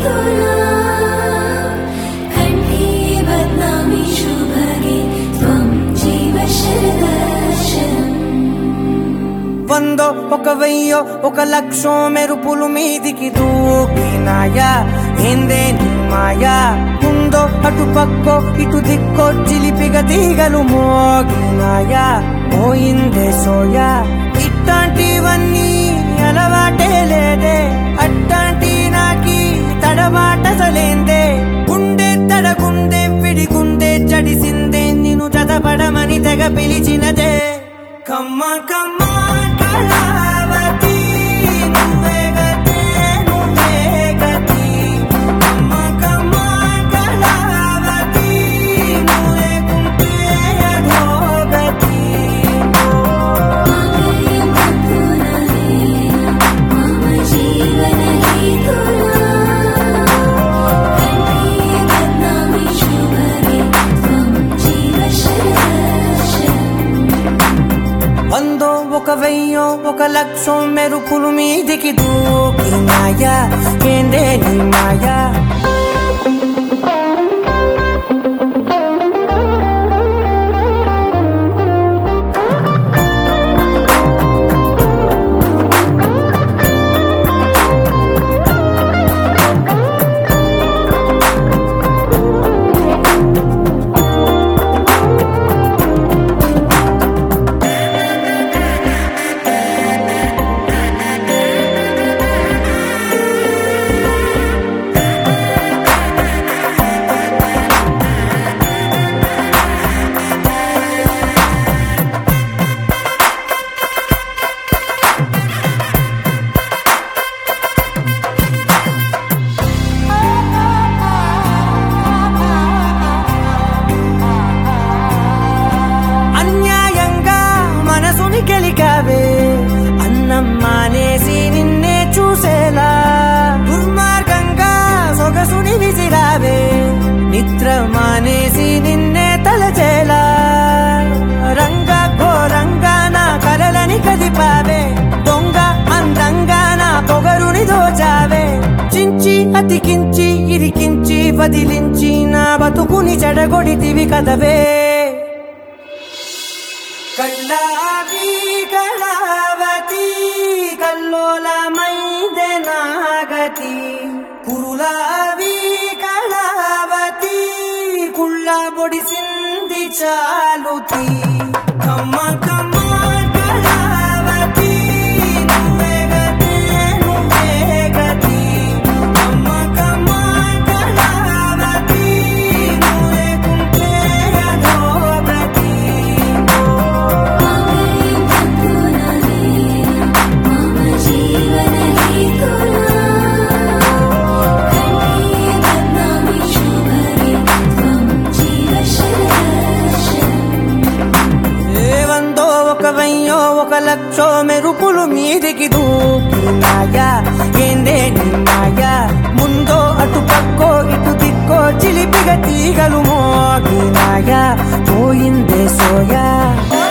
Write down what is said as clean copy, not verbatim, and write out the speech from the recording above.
వందో ఒక వెయ్యో ఒక లక్షో మెరుపులు మీదికి దూకినాయా ఏందే నీ మాయా ఉందో అటు పక్కో ఇటు దిక్కో చిలిపిగ తీగలు మోగినాయా పోయిందే సోయా ఇట్లాంటివన్నీ అలవాటే లేదే అట్లాంటి నాకి తడబాటసలేందే గుండె తడగుండే పిడిగుండే చడిసిందే నిన్ను చదపడమని తెగ పిలిచినదే కమ్మ కమ్మ కళావతి నువ్వే గతే నువ్వే గతి కమ్మ కమ్మ కళావతి నువ్వే గుంటే అధోగతి వందో ఒక వెయ్యో ఒక లక్షో మెరుపులు మీదికి దూకినాయా ఏందే నీ మాయా గెలికావే అన్నం మానేసి నిన్నే చూసేలా దుర్మార్గంగా సొగసుని విసిరావే నిద్ర మానేసి నిన్నే తలచేలా రంగా ఘోరంగా నా కలలని కదిపావే దొంగ అందంగా నా పొగరుని దోచావే చించి అతికించి ఇరికించి వదిలించి నా బతుకుని చెడగొడితివి కదవే కళ్ళావి కళావతి కల్లోలమైందే నాగతి కురులావి కళావతి కుళ్ళ బొడిసింది చాలుతి కమ్మ కమ్మ కళావతి నువ్వే గతే నువ్వే గతి కమ్మ కమ్మ కళావతి నువ్వే గుంటే అధోగతి ఒక లక్షో మెరుపులు మీదికి దూకినాయా ఏందే నీ మాయా ముందో అటు పక్కో ఇటు దిక్కో చిలిపిగ తీగలు మోగినాయా పోయిందే సోయా